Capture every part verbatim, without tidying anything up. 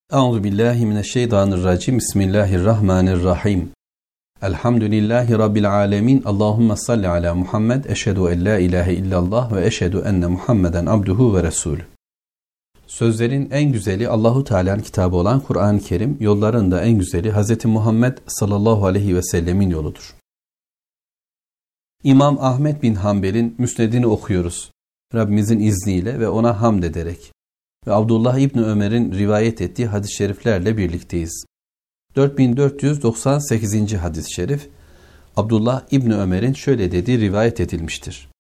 Euzubillahimineşşeytanirracim. Bismillahirrahmanirrahim. Elhamdülillahi Rabbil alemin. Allahümme salli ala Muhammed. Eşhedü en la ilahe illallah ve eşhedü enne Muhammeden abduhu ve resulü. Sözlerin en güzeli Allahu Teala'nın kitabı olan Kur'an-ı Kerim, yolların da en güzeli Hz. Muhammed sallallahu aleyhi ve sellemin yoludur. İmam Ahmed bin Hanbel'in müsnedini okuyoruz. Rabbimizin izniyle ve ona hamd ederek. Ve Abdullah İbni Ömer'in rivayet ettiği hadis-i şeriflerle birlikteyiz. dört bin dört yüz doksan sekizinci hadis-i şerif, Abdullah İbni Ömer'in şöyle dediği rivayet edilmiştir.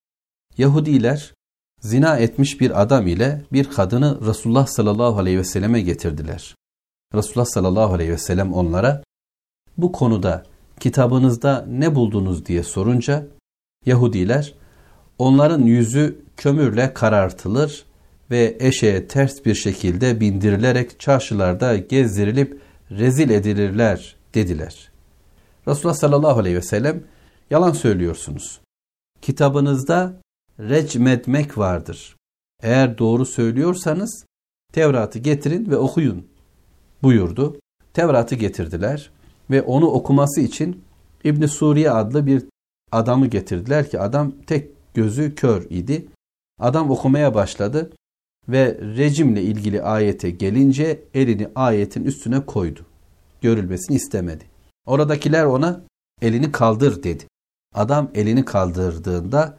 Yahudiler zina etmiş bir adam ile bir kadını Resulullah sallallahu aleyhi ve selleme getirdiler. Resulullah sallallahu aleyhi ve sellem onlara, bu konuda kitabınızda ne buldunuz diye sorunca, Yahudiler, onların yüzü kömürle karartılır ve eşeğe ters bir şekilde bindirilerek çarşılarda gezdirilip rezil edilirler dediler. Resulullah sallallahu aleyhi ve sellem, yalan söylüyorsunuz. Kitabınızda recmetmek vardır. Eğer doğru söylüyorsanız Tevrat'ı getirin ve okuyun buyurdu. Tevrat'ı getirdiler ve onu okuması için İbn Suriye adlı bir adamı getirdiler ki adam tek gözü kör idi. Adam okumaya başladı ve rejimle ilgili ayete gelince elini ayetin üstüne koydu. Görülmesini istemedi. Oradakiler ona elini kaldır dedi. Adam elini kaldırdığında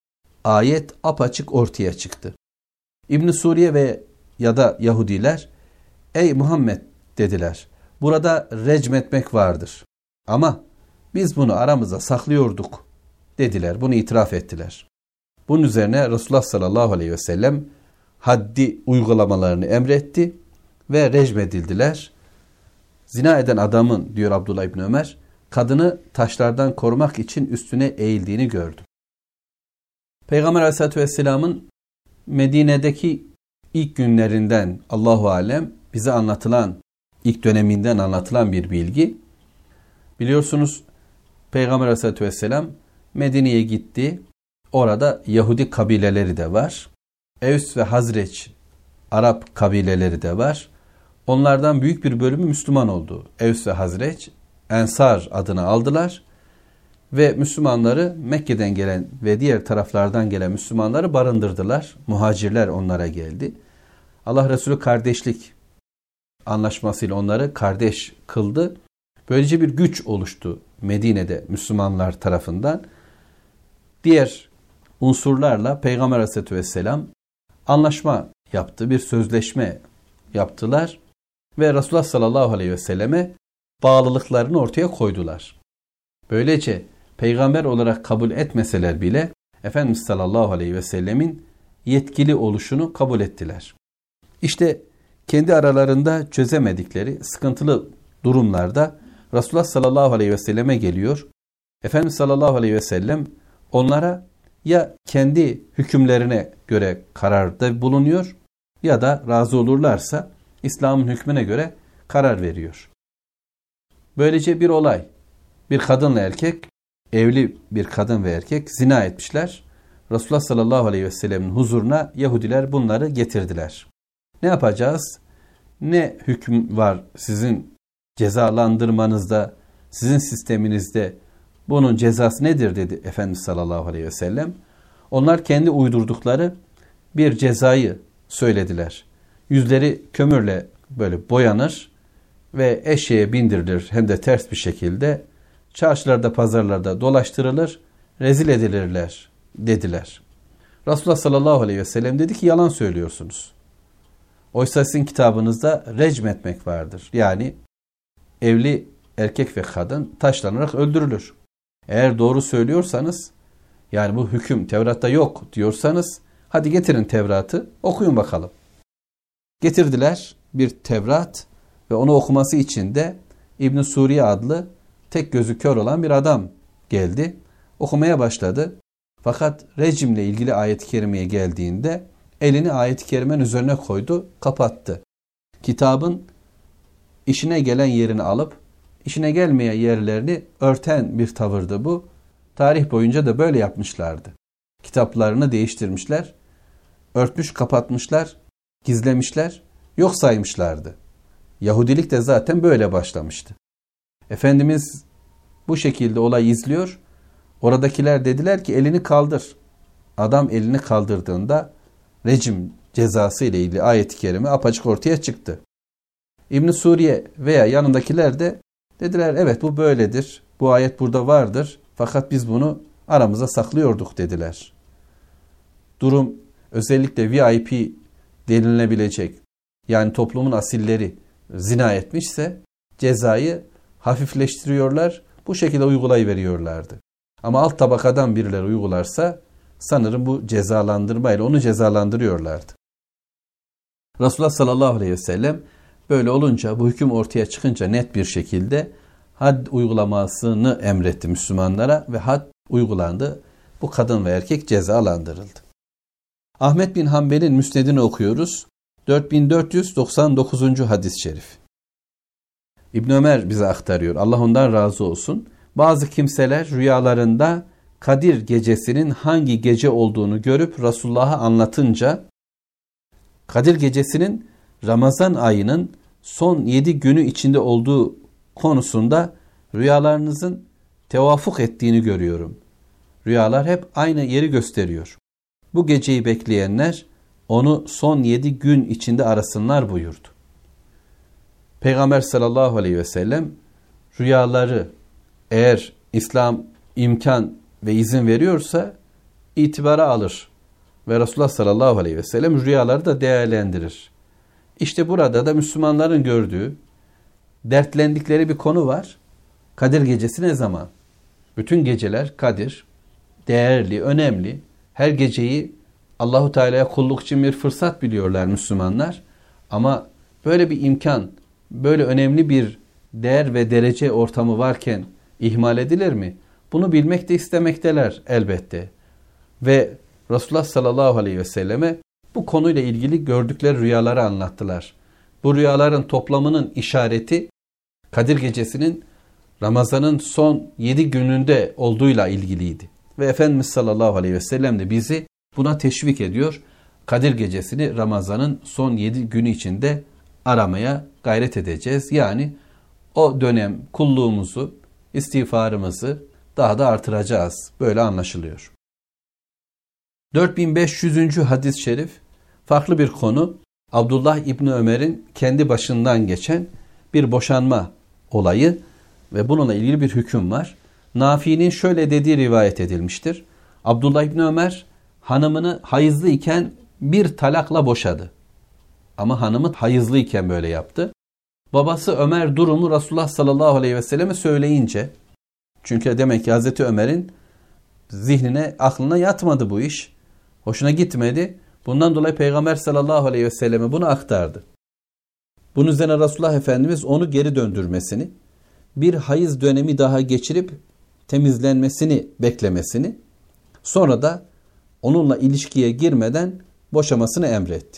ayet apaçık ortaya çıktı. İbn Suriye ve ya da Yahudiler, ey Muhammed dediler, burada recmetmek vardır. Ama biz bunu aramıza saklıyorduk dediler. Bunu itiraf ettiler. Bunun üzerine Resulullah sallallahu aleyhi ve sellem haddi uygulamalarını emretti ve recmedildiler. Zina eden adamın, diyor Abdullah İbni Ömer, kadını taşlardan korumak için üstüne eğildiğini gördüm. Peygamber aleyhissalatü vesselamın Medine'deki ilk günlerinden Allahu alem bize anlatılan, ilk döneminden anlatılan bir bilgi. Biliyorsunuz Peygamber aleyhissalatü vesselam Medine'ye gitti. Orada Yahudi kabileleri de var. Evs ve Hazreç Arap kabileleri de var. Onlardan büyük bir bölümü Müslüman oldu. Evs ve Hazreç Ensar adını aldılar ve Müslümanları Mekke'den gelen ve diğer taraflardan gelen Müslümanları barındırdılar. Muhacirler onlara geldi. Allah Resulü kardeşlik anlaşmasıyla onları kardeş kıldı. Böylece bir güç oluştu Medine'de Müslümanlar tarafından. Diğer unsurlarla Peygamber Aleyhisselatü Vesselam anlaşma yaptı, bir sözleşme yaptılar ve Resulullah sallallahu aleyhi ve selleme bağlılıklarını ortaya koydular. Böylece peygamber olarak kabul etmeseler bile Efendimiz sallallahu aleyhi ve sellemin yetkili oluşunu kabul ettiler. İşte kendi aralarında çözemedikleri sıkıntılı durumlarda Resulullah sallallahu aleyhi ve selleme geliyor. Efendimiz sallallahu aleyhi ve sellem onlara ya kendi hükümlerine göre kararda bulunuyor ya da razı olurlarsa İslam'ın hükmüne göre karar veriyor. Böylece bir olay, bir kadınla erkek, evli bir kadın ve erkek zina etmişler. Resulullah sallallahu aleyhi ve sellemin huzuruna Yahudiler bunları getirdiler. Ne yapacağız? Ne hüküm var sizin cezalandırmanızda, sizin sisteminizde? Bunun cezası nedir dedi Efendimiz sallallahu aleyhi ve sellem. Onlar kendi uydurdukları bir cezayı söylediler. Yüzleri kömürle böyle boyanır ve eşeğe bindirilir hem de ters bir şekilde. Çarşılarda, pazarlarda dolaştırılır, rezil edilirler dediler. Resulullah sallallahu aleyhi ve sellem dedi ki yalan söylüyorsunuz. Oysa sizin kitabınızda recmetmek vardır. Yani evli erkek ve kadın taşlanarak öldürülür. Eğer doğru söylüyorsanız, yani bu hüküm Tevrat'ta yok diyorsanız, hadi getirin Tevrat'ı, okuyun bakalım. Getirdiler bir Tevrat ve onu okuması için de İbn Suriye adlı tek gözü kör olan bir adam geldi. Okumaya başladı. Fakat rejimle ilgili ayet-i kerimeye geldiğinde elini ayet-i kerimenin üzerine koydu, kapattı. Kitabın işine gelen yerini alıp işine gelmeyen yerlerini örten bir tavırdı bu. Tarih boyunca da böyle yapmışlardı. Kitaplarını değiştirmişler, örtmüş, kapatmışlar, gizlemişler, yok saymışlardı. Yahudilik de zaten böyle başlamıştı. Efendimiz bu şekilde olayı izliyor. Oradakiler dediler ki elini kaldır. Adam elini kaldırdığında rejim cezası ile ilgili ayet-i kerime apaçık ortaya çıktı. İbn-i Suriye veya yanındakiler de dediler evet bu böyledir. Bu ayet burada vardır. Fakat biz bunu aramıza saklıyorduk dediler. Durum özellikle V I P denilebilecek, yani toplumun asilleri zina etmişse cezayı hafifleştiriyorlar. Bu şekilde uygulayıveriyorlardı. Ama alt tabakadan birileri uygularsa sanırım bu cezalandırmayla onu cezalandırıyorlardı. Resulullah sallallahu aleyhi ve sellem böyle olunca, bu hüküm ortaya çıkınca net bir şekilde had uygulamasını emretti Müslümanlara ve had uygulandı. Bu kadın ve erkek cezalandırıldı. Ahmet bin Hanbel'in müsnedini okuyoruz. dört bin dört yüz doksan dokuzuncu hadis-i şerif. İbn Ömer bize aktarıyor. Allah ondan razı olsun. Bazı kimseler rüyalarında Kadir gecesinin hangi gece olduğunu görüp Resulullah'a anlatınca Kadir gecesinin Ramazan ayının son yedi günü içinde olduğu konusunda rüyalarınızın tevafuk ettiğini görüyorum. Rüyalar hep aynı yeri gösteriyor. Bu geceyi bekleyenler onu son yedi gün içinde arasınlar buyurdu. Peygamber sallallahu aleyhi ve sellem rüyaları eğer İslam imkan ve izin veriyorsa itibara alır. Ve Resulullah sallallahu aleyhi ve sellem rüyaları da değerlendirir. İşte burada da Müslümanların gördüğü, dertlendikleri bir konu var. Kadir gecesi ne zaman? Bütün geceler Kadir, değerli, önemli. Her geceyi Allahu Teala'ya kulluk için bir fırsat biliyorlar Müslümanlar. Ama böyle bir imkan, böyle önemli bir değer ve derece ortamı varken ihmal edilir mi? Bunu bilmek de istemekteler elbette. Ve Resulullah sallallahu aleyhi ve selleme bu konuyla ilgili gördükleri rüyaları anlattılar. Bu rüyaların toplamının işareti Kadir gecesinin Ramazan'ın son yedi gününde olduğuyla ilgiliydi. Ve Efendimiz sallallahu aleyhi ve sellem de bizi buna teşvik ediyor. Kadir gecesini Ramazan'ın son yedi günü içinde aramaya gayret edeceğiz. Yani o dönem kulluğumuzu, istiğfarımızı daha da artıracağız. Böyle anlaşılıyor. dört bin beş yüzüncü hadis-i şerif farklı bir konu. Abdullah İbni Ömer'in kendi başından geçen bir boşanma olayı ve bununla ilgili bir hüküm var. Nafi'nin şöyle dediği rivayet edilmiştir. Abdullah İbni Ömer hanımını hayızlı iken bir talakla boşadı. Ama hanımı hayızlı iken böyle yaptı. Babası Ömer durumu Resulullah sallallahu aleyhi ve selleme söyleyince, çünkü demek ki Hazreti Ömer'in zihnine, aklına yatmadı bu iş. Hoşuna gitmedi. Bundan dolayı Peygamber sallallahu aleyhi ve selleme bunu aktardı. Bunun üzerine Resulullah Efendimiz onu geri döndürmesini, bir hayız dönemi daha geçirip temizlenmesini beklemesini, sonra da onunla ilişkiye girmeden boşamasını emretti.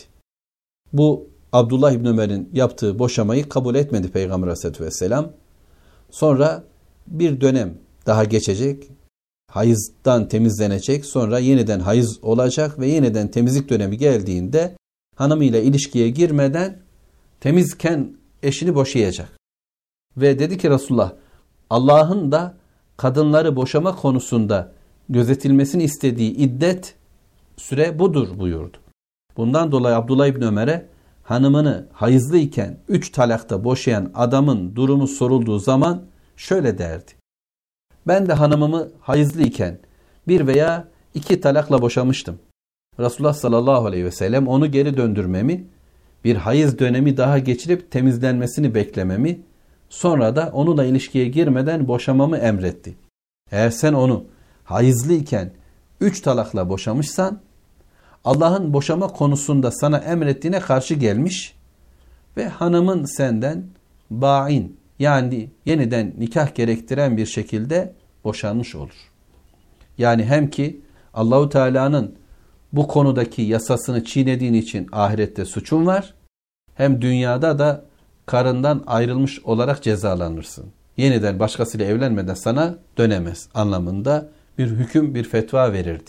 Bu Abdullah İbni Ömer'in yaptığı boşamayı kabul etmedi Peygamber aleyhissalatü vesselam. Sonra bir dönem daha geçecek, hayızdan temizlenecek, sonra yeniden hayız olacak ve yeniden temizlik dönemi geldiğinde hanımıyla ilişkiye girmeden temizken eşini boşayacak. Ve dedi ki Resulullah, Allah'ın da kadınları boşama konusunda gözetilmesini istediği iddet süre budur buyurdu. Bundan dolayı Abdullah İbni Ömer'e hanımını hayızlı iken üç talakta boşayan adamın durumu sorulduğu zaman şöyle derdi. Ben de hanımımı hayızlı iken bir veya iki talakla boşamıştım. Resulullah sallallahu aleyhi ve sellem onu geri döndürmemi, bir hayız dönemi daha geçirip temizlenmesini beklememi, sonra da onunla ilişkiye girmeden boşamamı emretti. Eğer sen onu hayızlı iken üç talakla boşamışsan, Allah'ın boşama konusunda sana emrettiğine karşı gelmiş ve hanımın senden ba'in, yani yeniden nikah gerektiren bir şekilde boşanmış olur. Yani hem ki Allahu Teala'nın bu konudaki yasasını çiğnediğin için ahirette suçun var, hem dünyada da karından ayrılmış olarak cezalanırsın. Yeniden başkasıyla evlenmeden sana dönemez anlamında bir hüküm, bir fetva verirdi.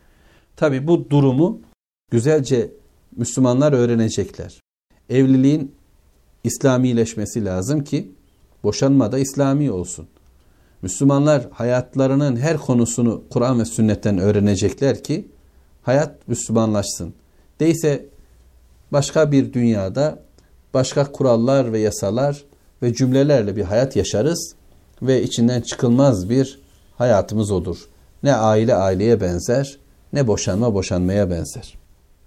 Tabi bu durumu güzelce Müslümanlar öğrenecekler. Evliliğin İslamileşmesi lazım ki boşanma da İslami olsun. Müslümanlar hayatlarının her konusunu Kur'an ve sünnetten öğrenecekler ki hayat Müslümanlaşsın. Değilse başka bir dünyada başka kurallar ve yasalar ve cümlelerle bir hayat yaşarız ve içinden çıkılmaz bir hayatımız olur. Ne aile aileye benzer, ne boşanma boşanmaya benzer.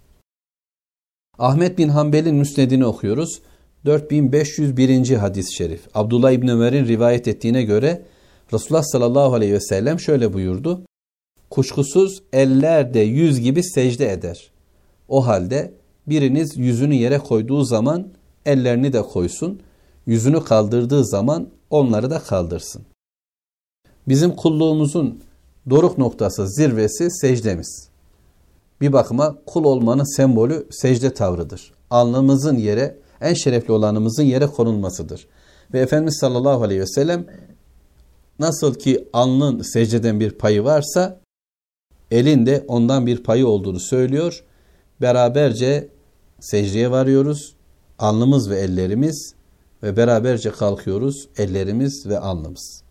Ahmet bin Hanbel'in müsnedini okuyoruz. dört bin beş yüz birinci hadis-i şerif. Abdullah İbni Ömer'in rivayet ettiğine göre Resulullah sallallahu aleyhi ve sellem şöyle buyurdu. Kuşkusuz eller de yüz gibi secde eder. O halde biriniz yüzünü yere koyduğu zaman ellerini de koysun. Yüzünü kaldırdığı zaman onları da kaldırsın. Bizim kulluğumuzun doruk noktası, zirvesi secdemiz. Bir bakıma kul olmanın sembolü secde tavrıdır. Alnımızın yere, en şerefli olanımızın yere konulmasıdır. Ve Efendimiz sallallahu aleyhi ve sellem nasıl ki alnın secdeden bir payı varsa elin de ondan bir payı olduğunu söylüyor. Beraberce secdeye varıyoruz. Alnımız ve ellerimiz ve beraberce kalkıyoruz. Ellerimiz ve alnımız.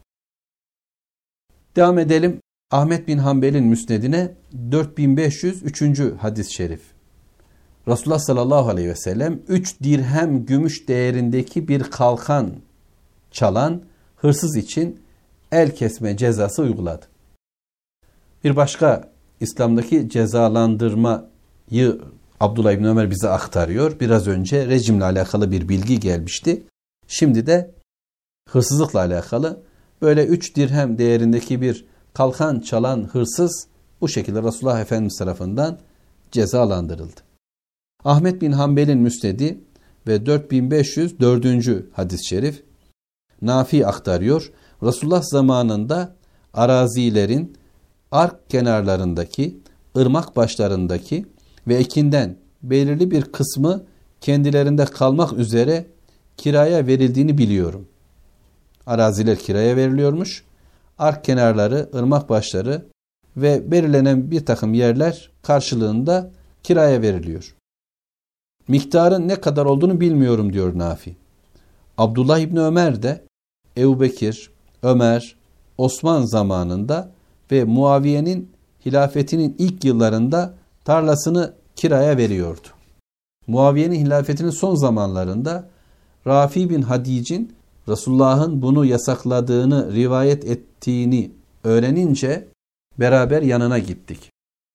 Devam edelim. Ahmet bin Hanbel'in müsnedine dört bin beş yüz üçüncü hadis-i şerif. Resulullah sallallahu aleyhi ve sellem üç dirhem gümüş değerindeki bir kalkan çalan hırsız için el kesme cezası uyguladı. Bir başka İslam'daki cezalandırmayı Abdullah İbni Ömer bize aktarıyor. Biraz önce rejimle alakalı bir bilgi gelmişti. Şimdi de hırsızlıkla alakalı böyle üç dirhem değerindeki bir kalkan çalan hırsız bu şekilde Resulullah Efendimiz tarafından cezalandırıldı. Ahmet bin Hanbel'in müsnedi ve dört bin beş yüz dördüncü hadis-i şerif Nafi aktarıyor. Resulullah zamanında arazilerin ark kenarlarındaki, ırmak başlarındaki ve ekinden belirli bir kısmı kendilerinde kalmak üzere kiraya verildiğini biliyorum. Araziler kiraya veriliyormuş. Ark kenarları, ırmak başları ve belirlenen bir takım yerler karşılığında kiraya veriliyor. Miktarın ne kadar olduğunu bilmiyorum diyor Nafi. Abdullah İbni Ömer de Ebubekir, Ömer, Osman zamanında ve Muaviye'nin hilafetinin ilk yıllarında tarlasını kiraya veriyordu. Muaviye'nin hilafetinin son zamanlarında Rafi bin Hadic'in Resulullah'ın bunu yasakladığını rivayet ettiğini öğrenince beraber yanına gittik.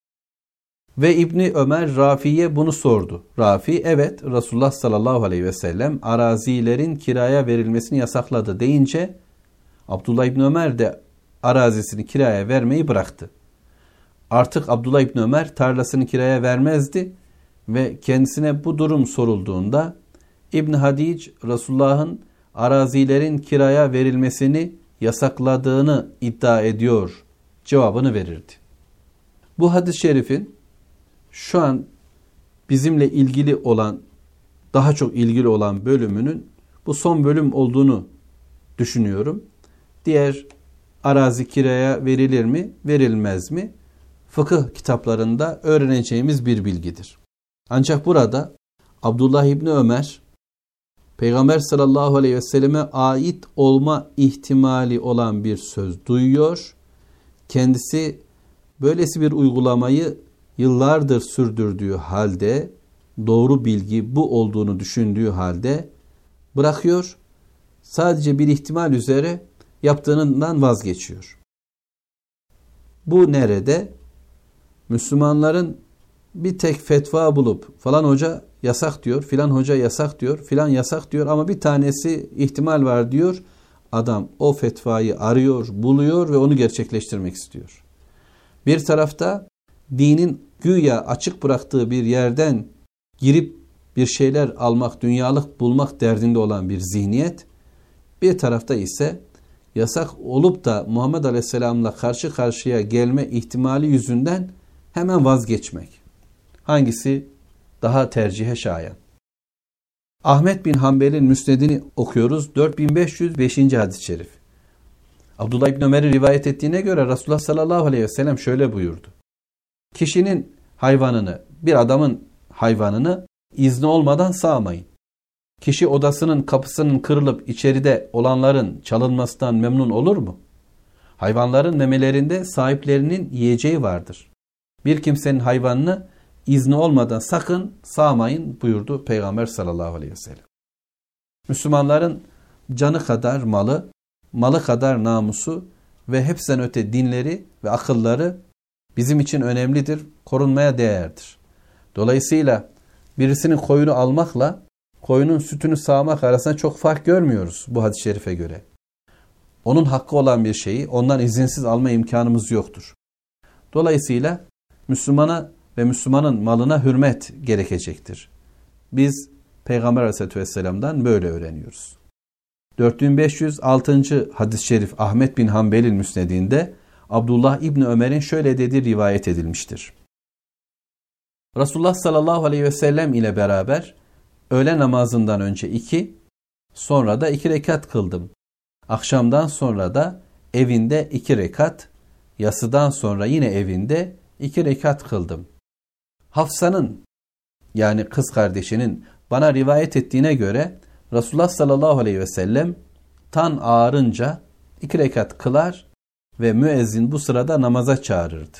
Ve İbni Ömer Rafi'ye bunu sordu. Rafi evet Resulullah sallallahu aleyhi ve sellem arazilerin kiraya verilmesini yasakladı deyince Abdullah İbni Ömer de arazisini kiraya vermeyi bıraktı. Artık Abdullah İbni Ömer tarlasını kiraya vermezdi ve kendisine bu durum sorulduğunda İbni Hadic Resulullah'ın arazilerin kiraya verilmesini yasakladığını iddia ediyor cevabını verirdi. Bu hadis-i şerifin şu an bizimle ilgili olan, daha çok ilgili olan bölümünün bu son bölüm olduğunu düşünüyorum. Diğer arazi kiraya verilir mi, verilmez mi? Fıkıh kitaplarında öğreneceğimiz bir bilgidir. Ancak burada Abdullah İbni Ömer, Peygamber sallallahu aleyhi ve selleme ait olma ihtimali olan bir söz duyuyor. Kendisi böylesi bir uygulamayı yıllardır sürdürdüğü halde, doğru bilgi bu olduğunu düşündüğü halde bırakıyor. Sadece bir ihtimal üzere yaptığından vazgeçiyor. Bu nerede? Müslümanların bir tek fetva bulup falan hoca yasak diyor, filan hoca yasak diyor, filan yasak diyor ama bir tanesi ihtimal var diyor. Adam o fetvayı arıyor, buluyor ve onu gerçekleştirmek istiyor. Bir tarafta dinin güya açık bıraktığı bir yerden girip bir şeyler almak, dünyalık bulmak derdinde olan bir zihniyet. Bir tarafta ise yasak olup da Muhammed Aleyhisselam'la karşı karşıya gelme ihtimali yüzünden hemen vazgeçmek. Hangisi daha tercihe şayan? Ahmet bin Hanbel'in müsnedini okuyoruz. dört bin beş yüz beşinci hadis-i şerif. Abdullah İbni Ömer'in rivayet ettiğine göre Resulullah sallallahu aleyhi ve sellem şöyle buyurdu. Kişinin hayvanını, bir adamın hayvanını izni olmadan sağmayın. Kişi odasının kapısının kırılıp içeride olanların çalınmasından memnun olur mu? Hayvanların memelerinde sahiplerinin yiyeceği vardır. Bir kimsenin hayvanını izni olmadan sakın sağmayın buyurdu Peygamber sallallahu aleyhi ve sellem. Müslümanların canı kadar malı, malı kadar namusu ve hepsinden öte dinleri ve akılları bizim için önemlidir, korunmaya değerdir. Dolayısıyla birisinin koyunu almakla koyunun sütünü sağmak arasında çok fark görmüyoruz bu hadis-i şerife göre. Onun hakkı olan bir şeyi ondan izinsiz alma imkanımız yoktur. Dolayısıyla Müslümana ve Müslümanın malına hürmet gerekecektir. Biz Peygamber Aleyhisselatü Vesselam'dan böyle öğreniyoruz. dört bin beş yüz altıncı hadis-i şerif Ahmet bin Hanbel'in müsnedinde Abdullah İbni Ömer'in şöyle dediği rivayet edilmiştir. Resulullah sallallahu aleyhi ve sellem ile beraber öğle namazından önce iki, sonra da iki rekat kıldım. Akşamdan sonra da evinde iki rekat, yatsıdan sonra yine evinde iki rekat kıldım. Hafsa'nın yani kız kardeşinin bana rivayet ettiğine göre Resulullah sallallahu aleyhi ve sellem tan ağarınca iki rekat kılar ve müezzin bu sırada namaza çağırırdı.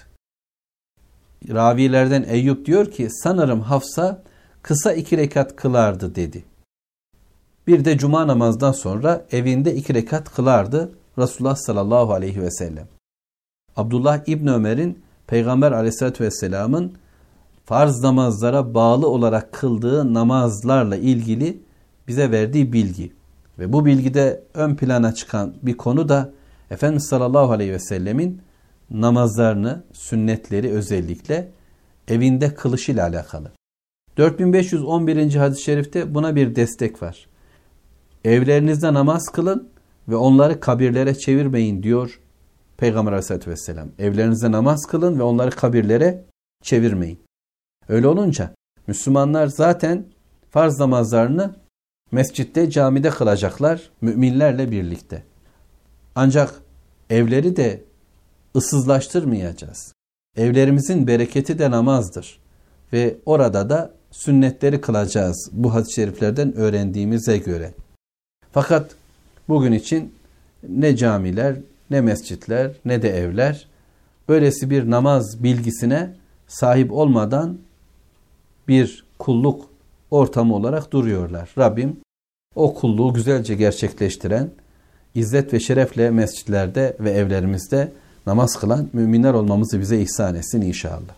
Ravilerden Eyüp diyor ki sanırım Hafsa kısa iki rekat kılardı dedi. Bir de cuma namazdan sonra evinde iki rekat kılardı Resulullah sallallahu aleyhi ve sellem. Abdullah İbni Ömer'in Peygamber aleyhissalatü vesselamın farz namazlara bağlı olarak kıldığı namazlarla ilgili bize verdiği bilgi. Ve bu bilgide ön plana çıkan bir konu da Efendimiz sallallahu aleyhi ve sellemin namazlarını, sünnetleri özellikle evinde kılışıyla alakalı. dört bin beş yüz on birinci hadis-i şerifte buna bir destek var. Evlerinizde namaz kılın ve onları kabirlere çevirmeyin diyor Peygamber aleyhissalatü vesselam. Evlerinizde namaz kılın ve onları kabirlere çevirmeyin. Öyle olunca Müslümanlar zaten farz namazlarını mescitte, camide kılacaklar müminlerle birlikte. Ancak evleri de ıssızlaştırmayacağız. Evlerimizin bereketi de namazdır. Ve orada da sünnetleri kılacağız bu hadis-i şeriflerden öğrendiğimize göre. Fakat bugün için ne camiler, ne mescitler, ne de evler böylesi bir namaz bilgisine sahip olmadan bir kulluk ortamı olarak duruyorlar. Rabbim o kulluğu güzelce gerçekleştiren, izzet ve şerefle mescitlerde ve evlerimizde namaz kılan müminler olmamızı bize ihsan etsin inşallah.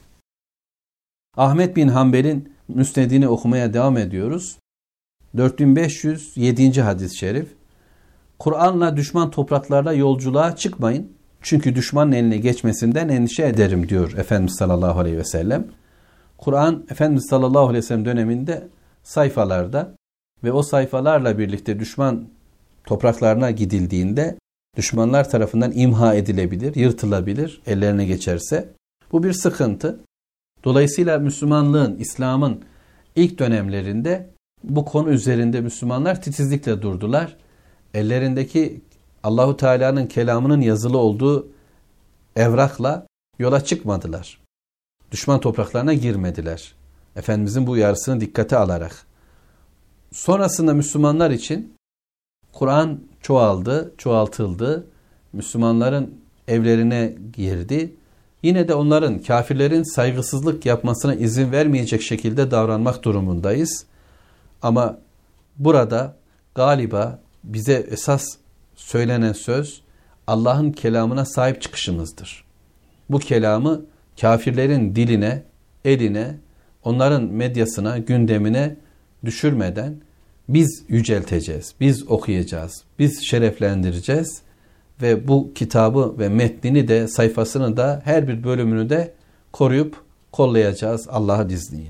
Ahmet bin Hanbel'in müsnedini okumaya devam ediyoruz. dört bin beş yüz yedinci hadis-i şerif. Kur'an'la düşman topraklarda yolculuğa çıkmayın. Çünkü düşmanın eline geçmesinden endişe ederim diyor Efendimiz sallallahu aleyhi ve sellem. Kur'an Efendimiz sallallahu aleyhi ve sellem döneminde sayfalarda ve o sayfalarla birlikte düşman topraklarına gidildiğinde düşmanlar tarafından imha edilebilir, yırtılabilir ellerine geçerse. Bu bir sıkıntı. Dolayısıyla Müslümanlığın, İslam'ın ilk dönemlerinde bu konu üzerinde Müslümanlar titizlikle durdular. Ellerindeki Allahu Teala'nın kelamının yazılı olduğu evrakla yola çıkmadılar. Düşman topraklarına girmediler. Efendimizin bu uyarısını dikkate alarak. Sonrasında Müslümanlar için Kur'an çoğaldı, çoğaltıldı. Müslümanların evlerine girdi. Yine de onların, kafirlerin saygısızlık yapmasına izin vermeyecek şekilde davranmak durumundayız. Ama burada galiba bize esas söylenen söz Allah'ın kelamına sahip çıkışımızdır. Bu kelamı kafirlerin diline, eline, onların medyasına, gündemine düşürmeden biz yücelteceğiz, biz okuyacağız, biz şereflendireceğiz ve bu kitabı ve metnini de, sayfasını da, her bir bölümünü de koruyup kollayacağız Allah'ın izniyle.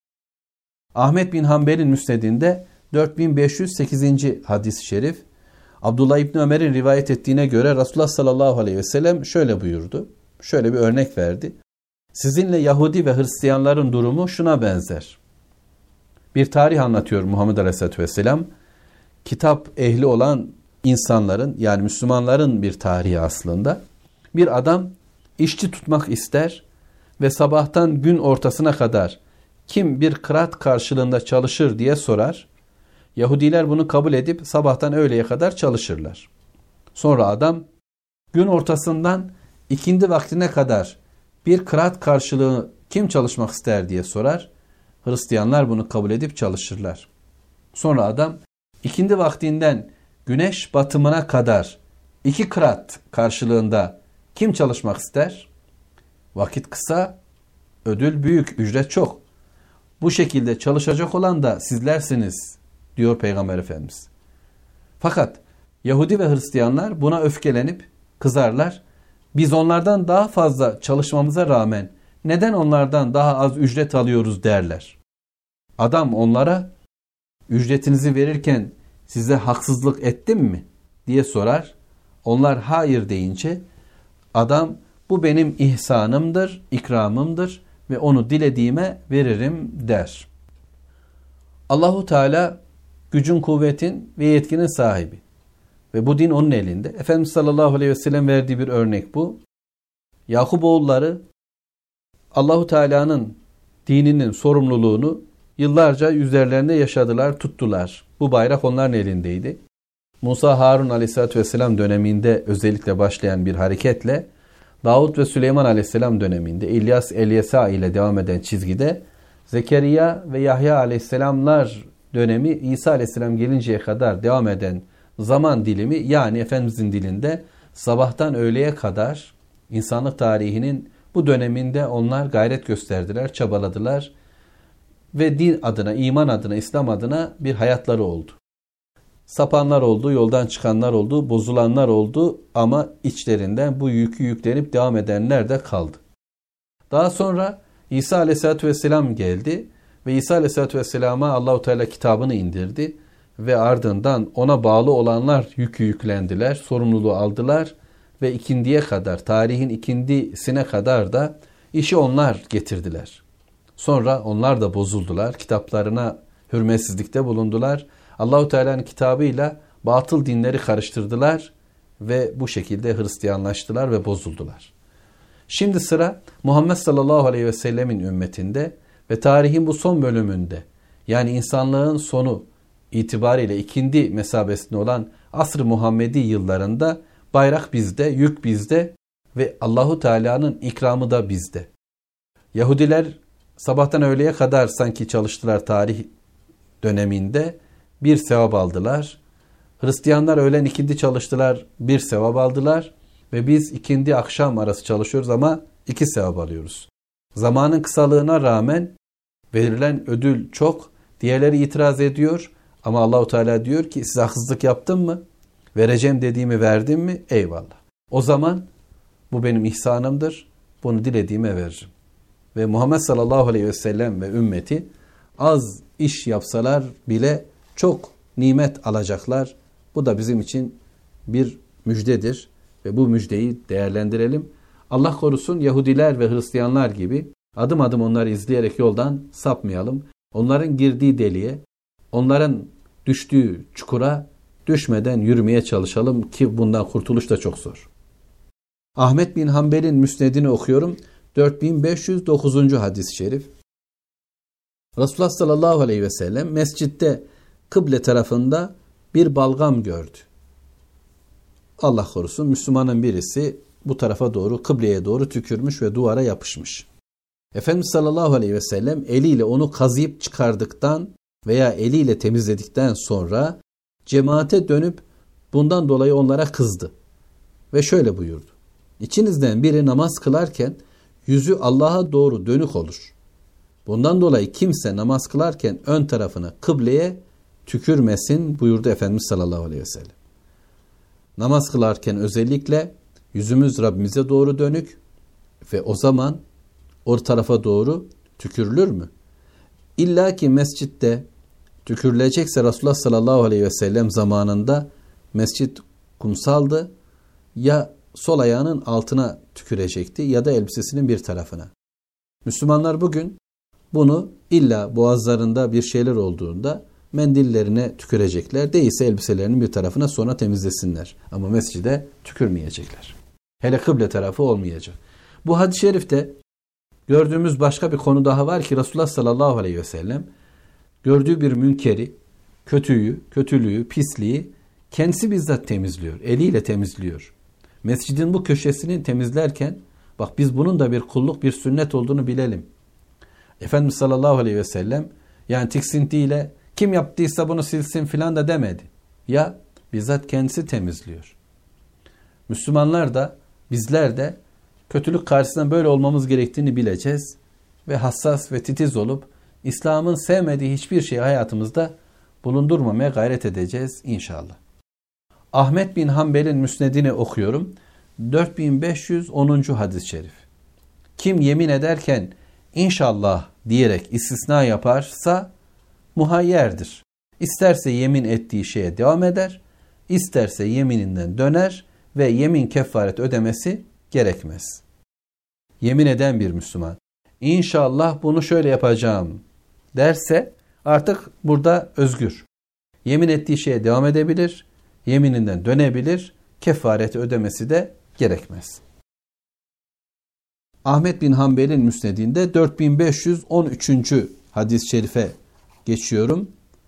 Ahmet bin Hanbel'in müsnedinde dört bin beş yüz sekizinci hadis-i şerif, Abdullah İbni Ömer'in rivayet ettiğine göre Resulullah sallallahu aleyhi ve sellem şöyle buyurdu, şöyle bir örnek verdi. Sizinle Yahudi ve Hristiyanların durumu şuna benzer. Bir tarih anlatıyor Muhammed Aleyhisselatü Vesselam. Kitap ehli olan insanların, yani Müslümanların bir tarihi aslında. Bir adam işçi tutmak ister ve sabahtan gün ortasına kadar kim bir kıraat karşılığında çalışır diye sorar. Yahudiler bunu kabul edip sabahtan öğleye kadar çalışırlar. Sonra adam gün ortasından ikindi vaktine kadar bir kıraat karşılığı kim çalışmak ister diye sorar. Hristiyanlar bunu kabul edip çalışırlar. Sonra adam ikindi vaktinden güneş batımına kadar iki kıraat karşılığında kim çalışmak ister? Vakit kısa, ödül büyük, ücret çok. Bu şekilde çalışacak olan da sizlersiniz diyor Peygamber Efendimiz. Fakat Yahudi ve Hristiyanlar buna öfkelenip kızarlar. Biz onlardan daha fazla çalışmamıza rağmen neden onlardan daha az ücret alıyoruz derler. Adam onlara ücretinizi verirken size haksızlık ettim mi diye sorar. Onlar hayır deyince adam bu benim ihsanımdır, ikramımdır ve onu dilediğime veririm der. Allahu Teala gücün, kuvvetin ve yetkinin sahibi. Ve bu din onun elinde. Efendimiz sallallahu aleyhi ve sellem verdiği bir örnek bu. Yakup oğulları Allahu Teala'nın dininin sorumluluğunu yıllarca üzerlerinde yaşadılar, tuttular. Bu bayrak onların elindeydi. Musa Harun aleyhissalatü vesselam döneminde özellikle başlayan bir hareketle Davud ve Süleyman aleyhisselam döneminde İlyas Elyesa ile devam eden çizgide Zekeriya ve Yahya aleyhisselamlar dönemi İsa aleyhisselam gelinceye kadar devam eden zaman dilimi, yani Efendimizin dilinde sabahtan öğleye kadar insanlık tarihinin bu döneminde onlar gayret gösterdiler, çabaladılar ve din adına, iman adına, İslam adına bir hayatları oldu. Sapanlar oldu, yoldan çıkanlar oldu, bozulanlar oldu ama içlerinden bu yükü yüklenip devam edenler de kaldı. Daha sonra İsa aleyhissalatü vesselam geldi ve İsa aleyhissalatü vesselama Allahu Teala kitabını indirdi ve ardından ona bağlı olanlar yükü yüklendiler, sorumluluğu aldılar ve ikindiye kadar, tarihin ikindisine kadar da işi onlar getirdiler. Sonra onlar da bozuldular, kitaplarına hürmetsizlikte bulundular. Allahu Teala'nın kitabıyla batıl dinleri karıştırdılar ve bu şekilde Hristiyanlaştılar ve bozuldular. Şimdi sıra Muhammed sallallahu aleyhi ve sellemin ümmetinde ve tarihin bu son bölümünde, yani insanlığın sonu itibariyle ikindi mesabesinde olan asr-ı Muhammedi yıllarında bayrak bizde, yük bizde ve Allahu Teala'nın ikramı da bizde. Yahudiler sabahtan öğleye kadar sanki çalıştılar tarih döneminde, bir sevap aldılar. Hristiyanlar öğlen ikindi çalıştılar, bir sevap aldılar ve biz ikindi akşam arası çalışıyoruz ama iki sevap alıyoruz. Zamanın kısalığına rağmen verilen ödül çok, diğerleri itiraz ediyor ama Allahu Teala diyor ki size haksızlık yaptım mı? Vereceğim dediğimi verdim mi? Eyvallah. O zaman bu benim ihsanımdır, bunu dilediğime veririm. Ve Muhammed sallallahu aleyhi ve sellem ve ümmeti az iş yapsalar bile çok nimet alacaklar. Bu da bizim için bir müjdedir ve bu müjdeyi değerlendirelim. Allah korusun Yahudiler ve Hristiyanlar gibi adım adım onları izleyerek yoldan sapmayalım. Onların girdiği deliğe, onların düştüğü çukura düşmeden yürümeye çalışalım ki bundan kurtuluş da çok zor. Ahmet bin Hanbel'in müsnedini okuyorum. dört bin beş yüz dokuzuncu hadis-i şerif. Resulullah sallallahu aleyhi ve sellem mescitte kıble tarafında bir balgam gördü. Allah korusun Müslümanın birisi bu tarafa doğru, kıbleye doğru tükürmüş ve duvara yapışmış. Efendimiz sallallahu aleyhi ve sellem eliyle onu kazıyıp çıkardıktan veya eliyle temizledikten sonra cemaate dönüp bundan dolayı onlara kızdı. Ve şöyle buyurdu. İçinizden biri namaz kılarken yüzü Allah'a doğru dönük olur. Bundan dolayı kimse namaz kılarken ön tarafına, kıbleye tükürmesin buyurdu Efendimiz sallallahu aleyhi ve sellem. Namaz kılarken özellikle yüzümüz Rabbimize doğru dönük ve o zaman o tarafa doğru tükürülür mü? İlla ki mescitte tükürülecekse Resulullah sallallahu aleyhi ve sellem zamanında mescit kumsaldı, ya sol ayağının altına tükürecekti ya da elbisesinin bir tarafına. Müslümanlar bugün bunu illa boğazlarında bir şeyler olduğunda mendillerine tükürecekler. Değilse elbiselerinin bir tarafına, sonra temizlesinler. Ama mescide tükürmeyecekler. Hele kıble tarafı olmayacak. Bu hadis-i şerifte gördüğümüz başka bir konu daha var ki Resulullah sallallahu aleyhi ve sellem gördüğü bir münkeri kötüyü, kötülüğü, pisliği kendisi bizzat temizliyor. Eliyle temizliyor. Mescidin bu köşesini temizlerken bak biz bunun da bir kulluk, bir sünnet olduğunu bilelim. Efendimiz sallallahu aleyhi ve sellem yani tiksintiyle kim yaptıysa bunu silsin filan da demedi. Ya bizzat kendisi temizliyor. Müslümanlar da bizler de kötülük karşısında böyle olmamız gerektiğini bileceğiz ve hassas ve titiz olup İslam'ın sevmediği hiçbir şeyi hayatımızda bulundurmamaya gayret edeceğiz inşallah. Ahmet bin Hanbel'in müsnedini okuyorum. dört bin beş yüz onuncu hadis-i şerif. Kim yemin ederken inşallah diyerek istisna yaparsa muhayyerdir. İsterse yemin ettiği şeye devam eder, isterse yemininden döner ve yemin kefaret ödemesi gerekmez. Yemin eden bir Müslüman, İnşallah bunu şöyle yapacağım derse artık burada özgür. Yemin ettiği şeye devam edebilir, yemininden dönebilir, kefareti ödemesi de gerekmez. Ahmet bin Hanbel'in müsnedinde dört bin beş yüz on üçüncü hadis-i şerife geçiyorum.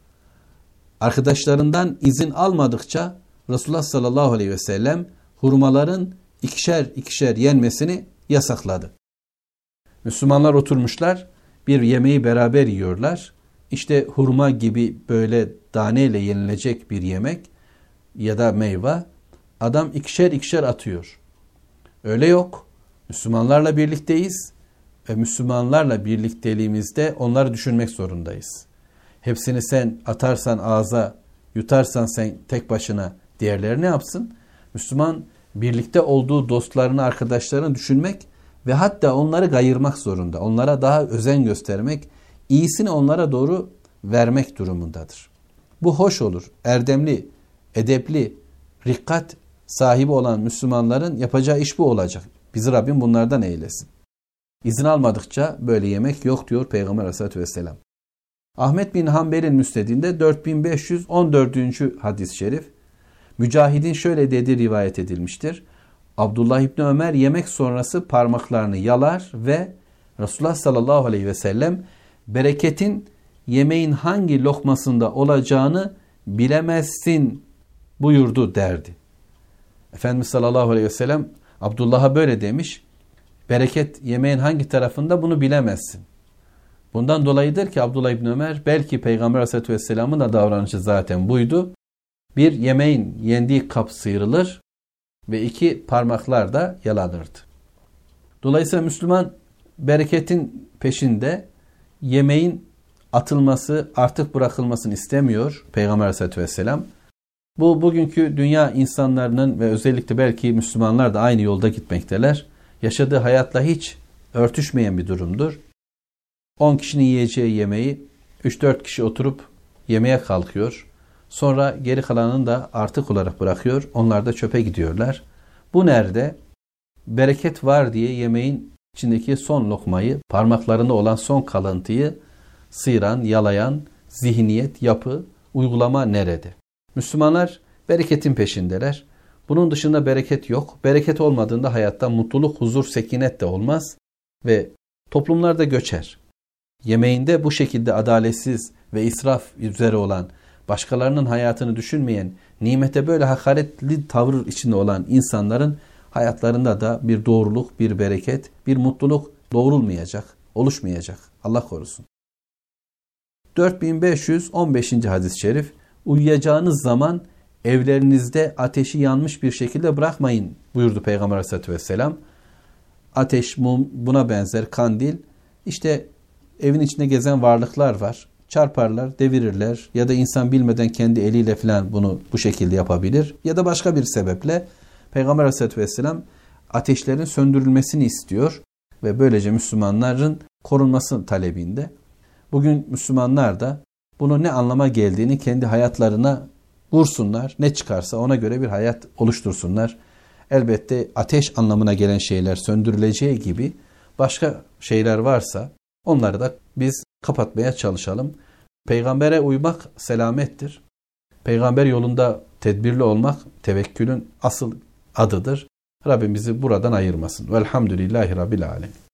Arkadaşlarından izin almadıkça Resulullah sallallahu aleyhi ve sellem hurmaların ikişer ikişer yenmesini yasakladı. Müslümanlar oturmuşlar, bir yemeği beraber yiyorlar. İşte hurma gibi böyle taneyle yenilecek bir yemek ya da meyve, adam ikişer ikişer atıyor. Öyle yok. Müslümanlarla birlikteyiz ve Müslümanlarla birlikteliğimizde onları düşünmek zorundayız. Hepsini sen atarsan ağza, yutarsan sen tek başına, diğerleri ne yapsın? Müslüman birlikte olduğu dostlarını, arkadaşlarını düşünmek ve hatta onları gayırmak zorunda. Onlara daha özen göstermek, iyisini onlara doğru vermek durumundadır. Bu hoş olur. Erdemli, edepli, rikkat sahibi olan Müslümanların yapacağı iş bu olacak. Bizi Rabbim bunlardan eylesin. İzin almadıkça böyle yemek yok diyor Peygamber Aleyhisselatü Vesselam. Ahmet bin Hanbel'in müsnedinde dört bin beş yüz on dördüncü hadis-i şerif. Mücahid'in şöyle dediği rivayet edilmiştir. Abdullah İbni Ömer yemek sonrası parmaklarını yalar ve Resulullah sallallahu aleyhi ve sellem bereketin yemeğin hangi lokmasında olacağını bilemezsin buyurdu derdi. Efendimiz sallallahu aleyhi ve sellem Abdullah'a böyle demiş. Bereket yemeğin hangi tarafında bunu bilemezsin. Bundan dolayıdır ki Abdullah İbni Ömer belki Peygamber Aleyhisselatü Vesselam'ın da davranışı zaten buydu. Bir yemeğin yendiği kap sıyrılır ve iki parmaklar da yalanırdı. Dolayısıyla Müslüman bereketin peşinde, yemeğin atılması, artık bırakılmasını istemiyor Peygamber Aleyhisselatü Vesselam. Bu bugünkü dünya insanlarının ve özellikle belki Müslümanlar da aynı yolda gitmekteler. Yaşadığı hayatla hiç örtüşmeyen bir durumdur. on kişinin yiyeceği yemeği üç dört kişi oturup yemeye kalkıyor. Sonra geri kalanını da artık olarak bırakıyor. Onlar da çöpe gidiyorlar. Bu nerede? Bereket var diye yemeğin içindeki son lokmayı, parmaklarında olan son kalıntıyı sıyıran, yalayan zihniyet, yapı, uygulama nerede? Müslümanlar bereketin peşindeler. Bunun dışında bereket yok. Bereket olmadığında hayatta mutluluk, huzur, sekinet de olmaz ve toplumlar da göçer. Yemeğinde bu şekilde adaletsiz ve israf üzere olan, başkalarının hayatını düşünmeyen, nimete böyle hakaretli tavır içinde olan insanların hayatlarında da bir doğruluk, bir bereket, bir mutluluk doğrulmayacak, oluşmayacak. Allah korusun. dört bin beş yüz on beşinci hadis-i şerif. Uyuyacağınız zaman evlerinizde ateşi yanmış bir şekilde bırakmayın buyurdu Peygamber Aleyhisselatü Vesselam. Ateş, mum, buna benzer kandil. İşte evin içinde gezen varlıklar var. Çarparlar, devirirler ya da insan bilmeden kendi eliyle falan bunu bu şekilde yapabilir. Ya da başka bir sebeple Peygamber Aleyhisselatü Vesselam ateşlerin söndürülmesini istiyor ve böylece Müslümanların korunması talebinde. Bugün Müslümanlar da bunun ne anlama geldiğini kendi hayatlarına vursunlar. Ne çıkarsa ona göre bir hayat oluştursunlar. Elbette ateş anlamına gelen şeyler söndürüleceği gibi başka şeyler varsa onları da biz kapatmaya çalışalım. Peygambere uymak selamettir. Peygamber yolunda tedbirli olmak tevekkülün asıl adıdır. Rabbim bizi buradan ayırmasın. Velhamdülillahi Rabbil Alemin.